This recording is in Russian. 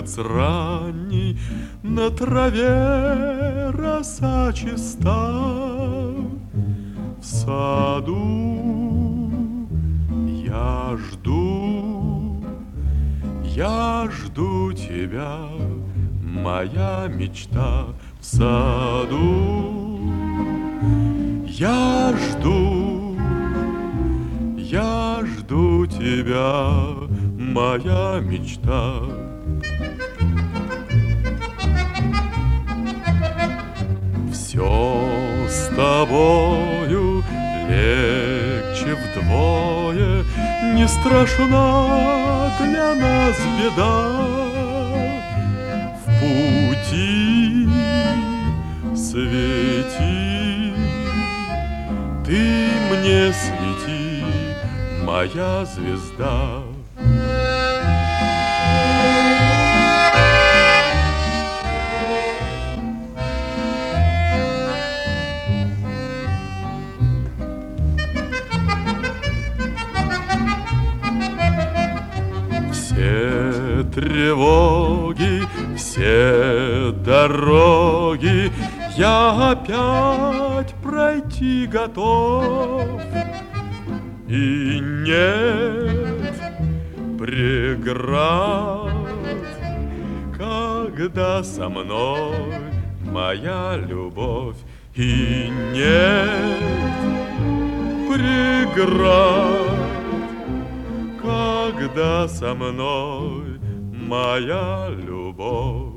Месяц ранний, на траве роса чиста. В саду я жду тебя, моя мечта. В саду я жду тебя, моя мечта. Все с тобою легче вдвое, не страшна для нас беда. В пути свети, ты мне свети, моя звезда. Все тревоги, все дороги я опять пройти готов. И нет преград, когда со мной моя любовь. И нет преград, когда со мной моя любовь.